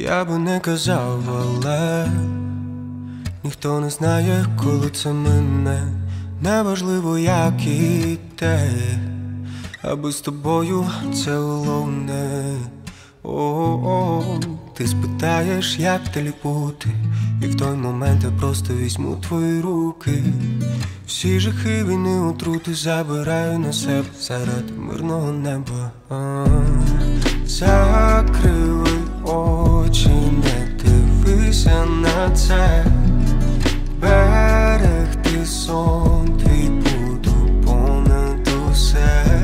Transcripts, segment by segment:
Я би не казав, але ніхто не знає, коли це мине. Неважливо, як і те, аби з тобою це головне. О-о-о, ти спитаєш, як далі бути, і в той момент я просто візьму твої руки. Всі жахи війни, отрути забираю на себе заради мирного неба. Закрили очі, не дивися на це. Берегти сон твій буду понад усе.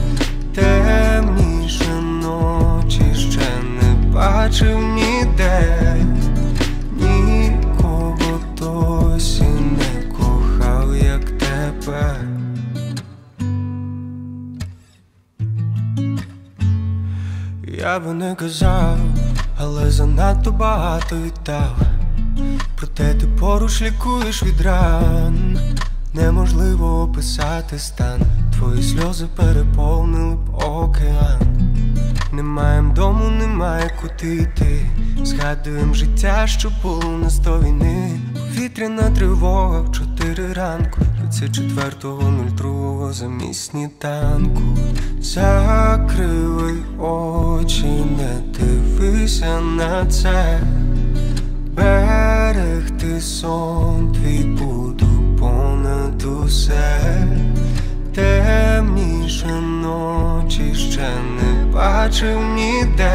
Темніше ночі ще не бачив ніде. Нікого досі не кохав, як тебе. Я би не казав, але занадто багато віддав. Проте ти поруч лікуєш від ран. Неможливо описати стан. Твої сльози переповнили б океан. Немає дому, немає куди йти. Згадуєм життя, що було у нас до війни. Повітряна тривога в 4 ранку, 24.02 замість сніданку. Закрили очі, не дивися на це. Берегти сон твій буду понад усе. Темніше ночі ще не бачив ніде.